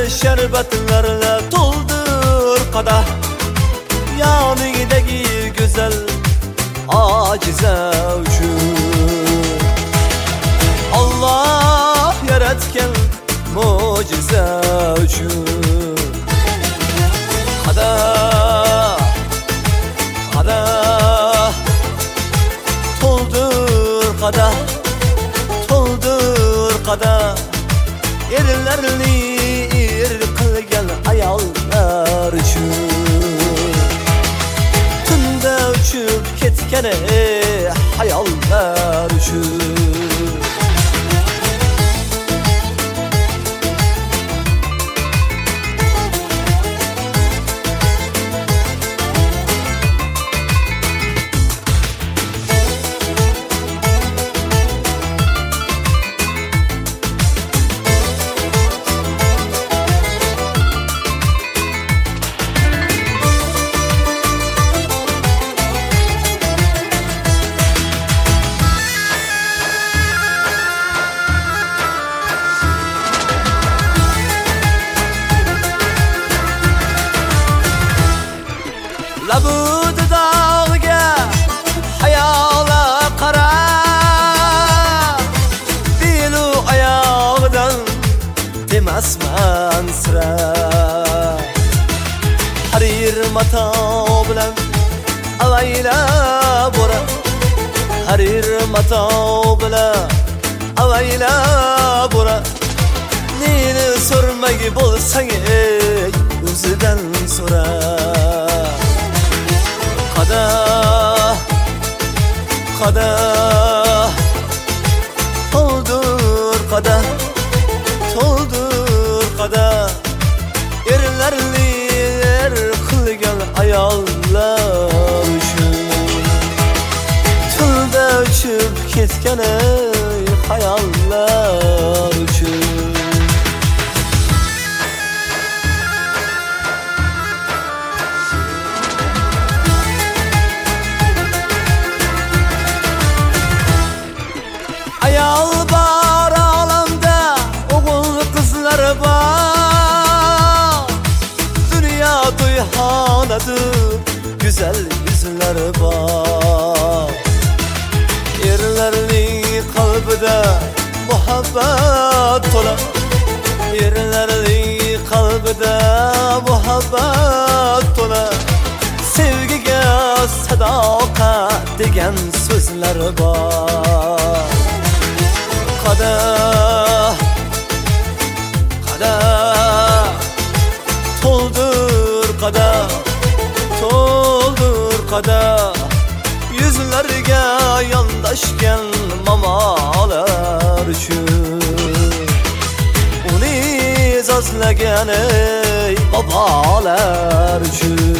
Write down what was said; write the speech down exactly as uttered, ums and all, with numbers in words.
şerbetlerle doldur kadah. Yanındaki güzel acize üçün Allah yaratgan mucize üçün Kadah, kadah Toldur kadah, toldur kadah Erlerni er qilgan ayollar üçün Tunda uchib ketgan hayollar üçün Labud dağga hayala qara Dilu ayağdan demasman sıra Harir mata bilan avayla bora Harir mata bilan avayla bora Neni sormay bolsang ey o'zidan so'ra Kadah, kadah Toldur kadah, toldur kadah Erlerni er qilgan ayollar üçün Tilda uchib ketgan hayollar üçün Ayal bar alamda oğul kızlar var Dünya duyhanadır güzel yüzler var Erlerning qalbida muhabbat to'la Erlerning qalbida muhabbat to'la Sevgiga sadoqat degan so'zlar bor Kadah, kadah Toldur kadah, toldur kadah Yüzlerge yondoshgan momolar üçün Uni izozlagan bobolar üçün